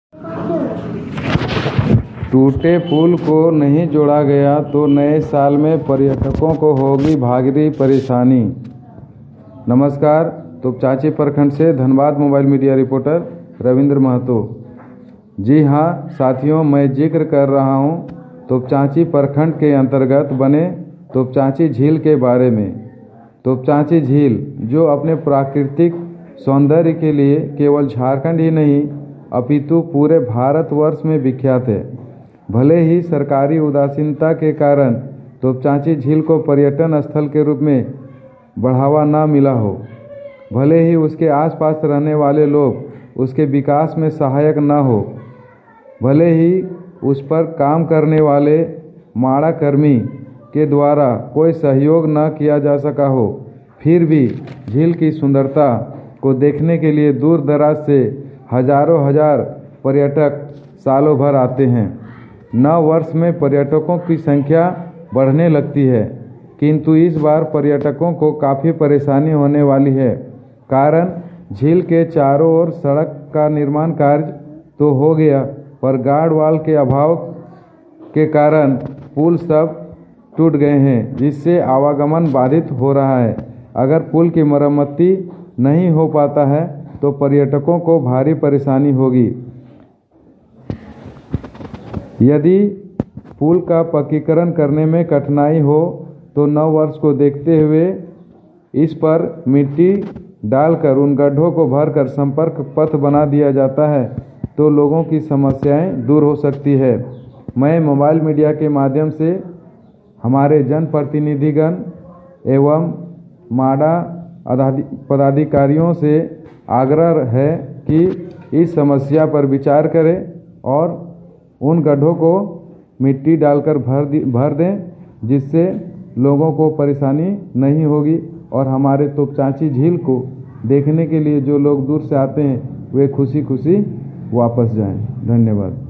टूटे पुल को नहीं जोड़ा गया तो नए साल में पर्यटकों को होगी भारी परेशानी। नमस्कार, तोपचांची प्रखंड से Dhanbad mobile media reporter Ravindra Mahto. जी हाँ साथियों, मैं जिक्र कर रहा हूँ तोपचांची प्रखंड के अंतर्गत बने तोपचांची झील के बारे में। तोपचांची झील जो अपने प्राकृतिक सौंदर्य के लिए केवल झारखंड ही नहीं अपितु पूरे भारतवर्ष में विख्यात है। भले ही सरकारी उदासीनता के कारण तोपचांची झील को पर्यटन स्थल के रूप में बढ़ावा न मिला हो, भले ही उसके आसपास रहने वाले लोग उसके विकास में सहायक न हो, भले ही उस पर काम करने वाले माड़ा कर्मी के द्वारा कोई सहयोग न किया जा सका हो, फिर भी झील की सुंदरता को देखने के लिए दूर दराज से हजारों हजार पर्यटक सालों भर आते हैं। नव वर्ष में पर्यटकों की संख्या बढ़ने लगती है, किंतु इस बार पर्यटकों को काफ़ी परेशानी होने वाली है। कारण झील के चारों ओर सड़क का निर्माण कार्य तो हो गया, पर गार्ड वाल के अभाव के कारण पुल सब टूट गए हैं, जिससे आवागमन बाधित हो रहा है। अगर पुल की मरम्मती नहीं हो पाता है तो पर्यटकों को भारी परेशानी होगी। यदि पुल का पक्कीकरण करने में कठिनाई हो तो नव वर्ष को देखते हुए इस पर मिट्टी डालकर उन गड्ढों को भरकर संपर्क पथ बना दिया जाता है तो लोगों की समस्याएं दूर हो सकती है। मैं मोबाइल मीडिया के माध्यम से हमारे जनप्रतिनिधिगण एवं माड़ा पदाधिकारियों से आग्रह है कि इस समस्या पर विचार करें और उन गड्ढों को मिट्टी डालकर भर दें, जिससे लोगों को परेशानी नहीं होगी और हमारे तोपचांची झील को देखने के लिए जो लोग दूर से आते हैं वे खुशी खुशी वापस जाएं। धन्यवाद।